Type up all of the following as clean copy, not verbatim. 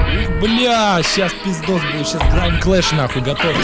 Бля, сейчас пиздос будет, сейчас Grime Clash нахуй, готовьте.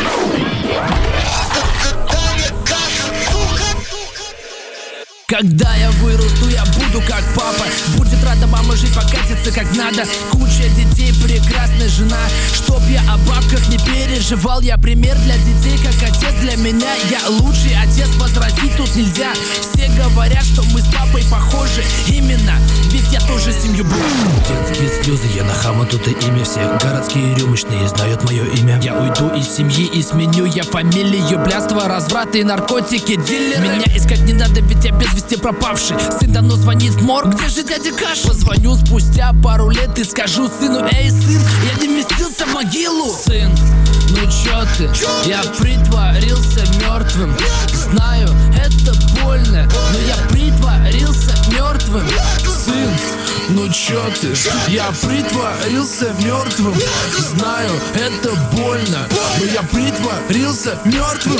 Когда я вырасту, я буду как папа. Будет рада мама жить, покатиться как надо. Куча детей, прекрасная жена. Чтоб я о бабках не переживал. Я пример для детей, как отец для меня. Я лучший отец, возразить тут нельзя. Все говорят, что мы с папой похожи. Именно, ведь я тоже семью буду. Детские слезы, я на хама, тут и имя. Все городские рюмочные знают мое имя. Я уйду из семьи и сменю я фамилию. Блядство, разврат и наркотики, дилеры. Меня искать не надо, ведь я без вести пропавший. Сын давно звонит в морг, где же дядя Каш? Позвоню спустя пару лет и скажу сыну: эй, сын, я не вместился в могилу. Сын, ну чё ты? Я притворился мертвым. Знаю, это больно, но я притворился мертвым. Сын, ну чё ты? Я притворился мертвым. Знаю, это больно, но я притворился мертвым.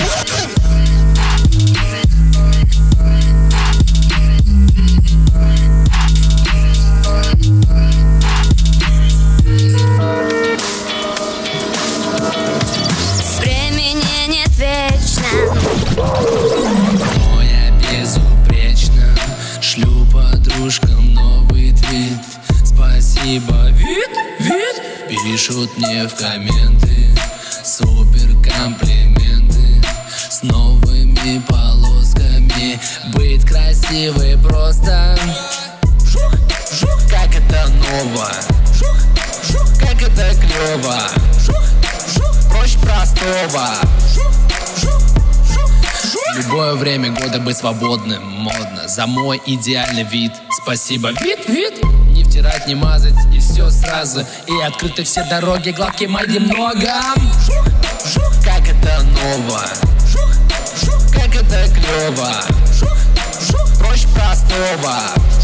Моя безупречно, шлю подружкам новый твит. Спасибо, вид, пишут мне в комменты. Супер комплименты с новыми полосками. Быть красивой просто. Как это ново, как это клево. Проще простого. В любое время года быть свободным модно. За мой идеальный вид спасибо, вид. Не втирать, не мазать и все сразу. И открыты все дороги, гладкие мои много. Как это ново, как это клево. Проще простого.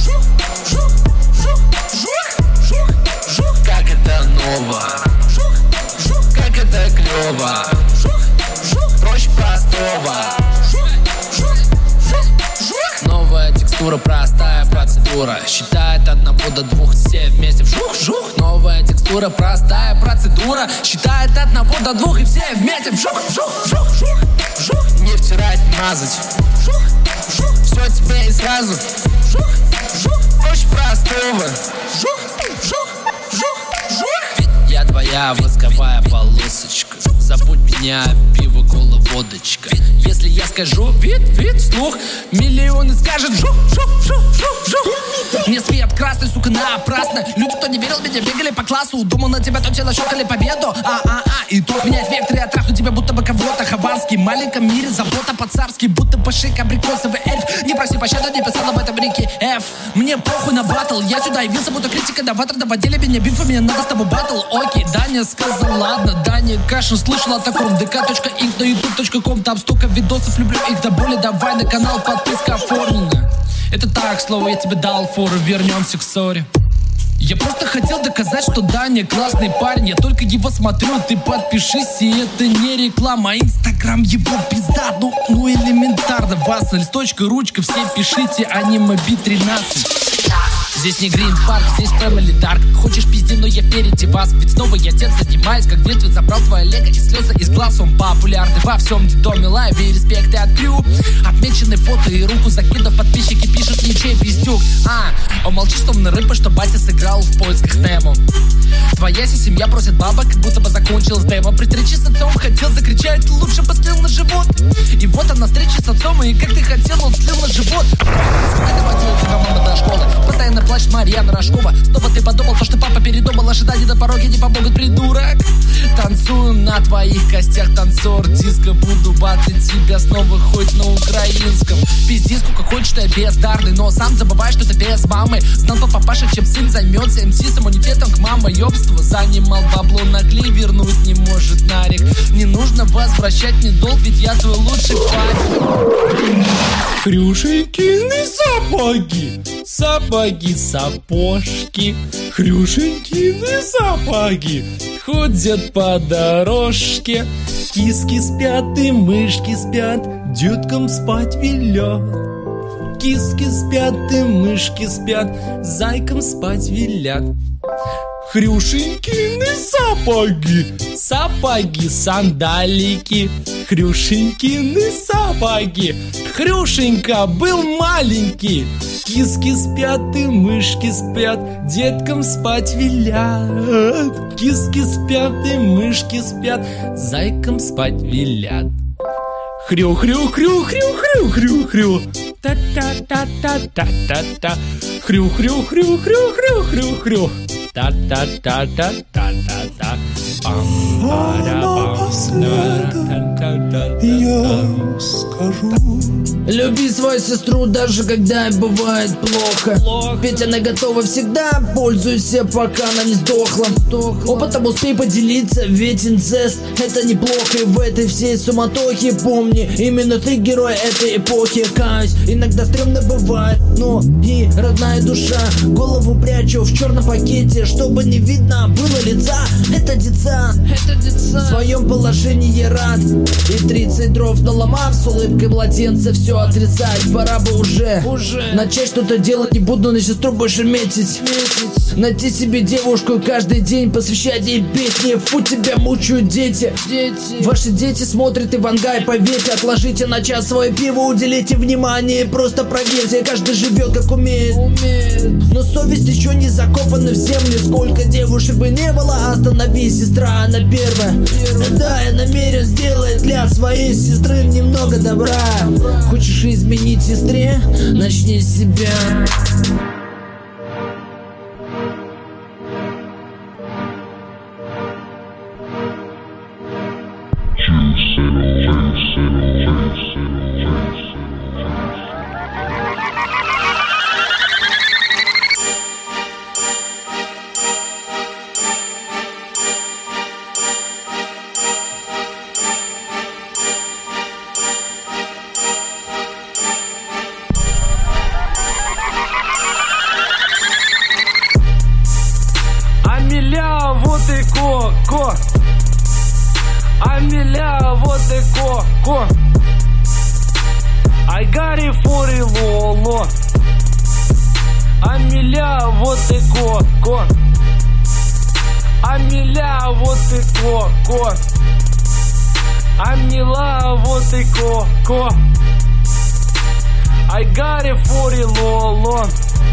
Как это ново, как это клево. Проще простого. Новая текстура, простая процедура. Считает от 1 до 2, все вместе вжух-вжух. Новая текстура, простая процедура. Считает от 1 до 2 и все вместе вжух-вжух. Не втирать, мазать. Все тебе и сразу. Проще простого. Ведь я твоя восковая полосочка. Забудь меня, пиво, кола, водочка. Если я скажу вид, вслух, миллионы скажут жух. Мне свет красный, сука, напрасно. Люди, кто не верил, меня бегали по классу. Думал, на тебя то тело щелкали победу. И тут меняет вектор, я трахну тебя, будто бы кого-то. Хованский, в маленьком мире забота по-царски. Будто бы шейк, абрикосовый эльф. Не проси пощады, не писал об этом Рики Ф. Мне похуй на батл, я сюда явился, будто критика новатор. Доводили меня бифа, мне надо с тобой батл. Окей, Даня сказал, ладно. Даня Кашин слышал о таком. dk.ink на youtube.com. Там столько видосов, люблю их до боли. Давай на канал, подписка оформлена. Это так, слово я тебе дал фору, вернемся к ссоре. Я просто хотел доказать, что Даня классный парень. Я только его смотрю, ты подпишись, и это не реклама. Инстаграм его пизда, ну элементарно. Вас на листочка, ручка, все пишите, аниме Би-13. Здесь не Грин Парк, здесь Family Dark. Хочешь пизди, но я впереди вас. Ведь снова я тем занимаюсь, как в детстве забрал твоя лего и слезы из глаз. Он популярный во всем детдоме, лайве и респекты от крю. Отмечены фото и руку закидав, подписчики пишут ничей пиздюк. Он молчит, что на рыба, что батя сыграл в поисках Немо. Твоя семья просит бабок, как будто бы закончилась демо. При встрече с отцом хотел закричать, лучше бы слил на живот. И вот она встреча с отцом, и как ты хотел, он слил на живот. Сколько доводила тебя мама до школы? Постоянно плачет Марьяна Рожкова. Снова ты подумал, то, что папа передумал. Ожидания на пороге не помогут, придурок. Танцуем на твоих костях, танцор диско. Буду батлить тебя снова хоть на украинском. Пизди, сколько хочешь, ты бездарный, но сам забываешь, что ты без мамы. Знал по папаше, чем сын займется МС с иммунитетом к мамоёбству. Занимал бабло на клей, вернуть не может Нарик. Не нужно возвращать мне долг, ведь я твой лучший парень. Хрюшенькины сапоги, сапоги, сапожки. Хрюшенькины сапоги ходят по дорожке. Киски спят и мышки спят, деткам спать велят. Киски спят и мышки спят, зайкам спать велят. Хрюшенькины сапоги, сапоги, сандалики, Хрюшенькины сапоги. Хрюшенька был маленький. Киски спят и мышки спят, деткам спать велят. Киски спят и мышки спят, зайкам спать велят. Хрю-хрю-хрю-хрю-хрю-хрю-хрю. Та-та-та-та-та-та-та. Хрю-хрю-хрю-хрю-хрю-хрю-хрю. Та-та-та-та-та-та-та. Я скажу. Люби свою сестру, даже когда бывает плохо. Ведь она готова всегда, пользуйся, пока она не сдохла. Опытом успей поделиться, ведь инцест это неплохо. И в этой всей суматохе помни, именно ты герой этой эпохи. Каюсь, иногда стрёмно бывает, но и родная душа. Голову прячу в черном пакете, чтобы не видно было лица. Это деца, в своем положении рад. И 30 дров наломав, с улыбкой младенца все отрицать. Пора бы уже начать что-то делать, не буду на сестру больше метить. Найти себе девушку, каждый день посвящать ей песни. Фу, тебя мучают дети. Ваши дети смотрят Ивангай, поверьте. Отложите на час свое пиво, уделите внимание, просто проверьте. Каждый живет как умеет, но совесть еще не закопана в землю. Сколько девушек бы не было, остановись, сестра, она первая. Да, я намерен сделать для своей сестры немного добра. Хочешь изменить сестре? Начни с себя. Амиля, вот и ко-ко. Амиля, вот и ко-ко. I got it for it, лоло. Амиля, вот и ко-ко. Амиля, вот и ко-ко. Амила, вот и ко-ко. I got it for it, лоло.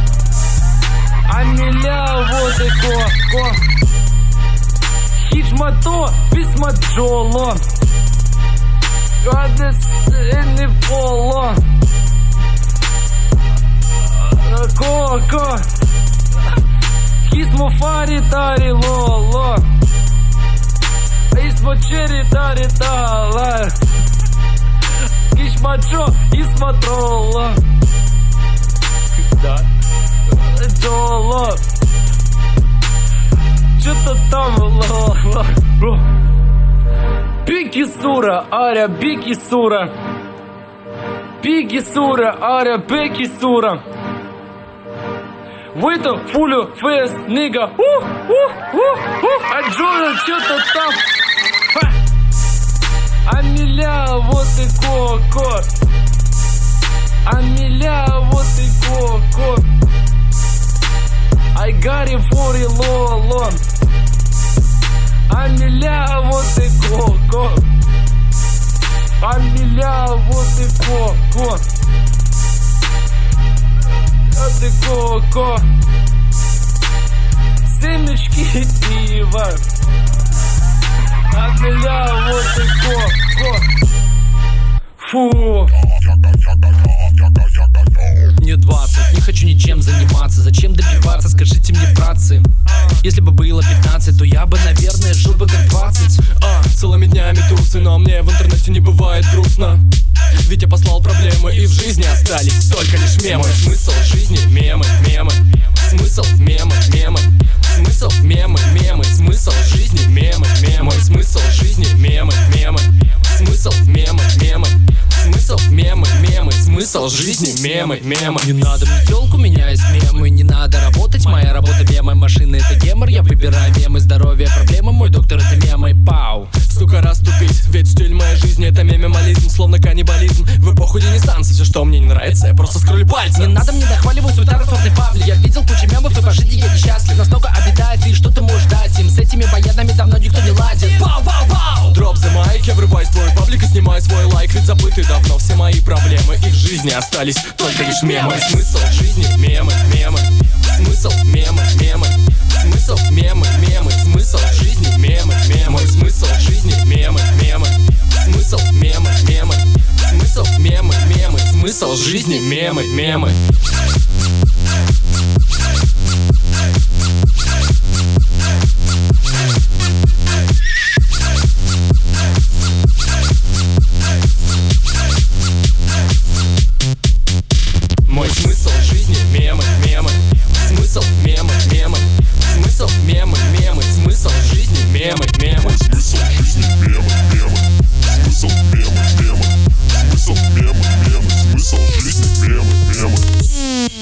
Амиля, вот и ко-ко. Хичмато, письма джоло. Адес не поло. Ко-ко. Хисмо фари тари лоло. Исмо чери тари тала. Хичмачо, исмо тролло. Да. Джоло. Что-то там лоло. Пики сура, аря, бики сура. Пики сура, аря, бики сура. Выйду фулю фест, нига. А Джона что-то там. Амиля, вот и ко-ко. Амиля, вот и ко-ко. I got it for it, лоло. Амиля, вот и ко-ко. Амиля, вот и ко-ко. Вот и ко-ко. Семечки пива. Амиля, вот и ко-ко. Фу. Мне 20, не хочу ничем заниматься. Зачем добиваться, скажите мне, братцы. Если бы было 15, то я бы, наверное, жил бы как 20. Целыми днями тусы, но мне в интернете не бывает грустно. Ведь я послал проблемы, и в жизни остались только лишь мемы. Смысл жизни — мемы, мемы. Смысл — мемы, мемы. Смысл — мемы, мемы. Смысл жизни — мемы, мемы. Смысл жизни — мемы, мемы. Смысл — мемы, мемы. Смысл — мемы, мемы. Смысл жизни — мемы, мемы. Не надо мне телку, у меня есть мемы. Не надо работать, моя работа мемы. Машины — это гемор, я выбираю мемы. Здоровье — проблема, мой доктор — это мемы. Пау. Сука, расступись, ведь стиль моей жизни — это мемимализм. словно каннибализм. В эпоху ренессанса все, что мне не нравится, я просто скроллю пальцы. Не надо мне дохваливать свой второсортный паблик. Я видел кучу мемов, и по жизни я несчастлив. Настолько обитает, и что ты можешь дать им? С этими баянами давно никто не ладит. Пау-пау-пау! Дроп the mic, я врываюсь в твой паблик и снимаю свой лайк. Ведь забыты давно все мои проблемы, и в жизни остались только лишь мемы. Смысл жизни мемы, мемы. Смысл мемы, мемы. Смысл мемы, мемы. Смысл жизни мемы, мемы. Смысл жизни мемы, мемы. Смысл мемы, мемы. Смысл мемы, мемы. Смысл жизни мемы, мемы. Мой смысл жизни мемы, мемы. Смысл мемы, мемы. Смысл мемы, мемы. Смысл жизни мемы, мемы. Смысл жизни мемы, мемы. Смысл мемы, мемы. Смысл мемы, мемы. Смысл жизни мемы, мемы.